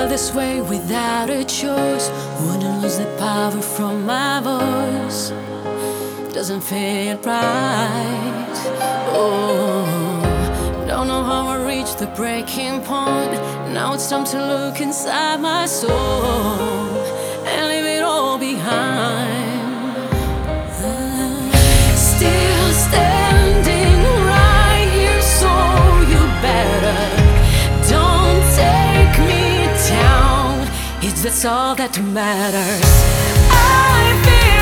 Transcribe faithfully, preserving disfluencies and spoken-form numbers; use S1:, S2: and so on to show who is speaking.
S1: this way without a choice. Wouldn't lose the power from my voice. Doesn't feel right. Oh, don't know how I reached the breaking point. Now it's time to look inside my soul and leave it all behind. Still standing right here, so you better don't take me down. It's that's all that matters. I feel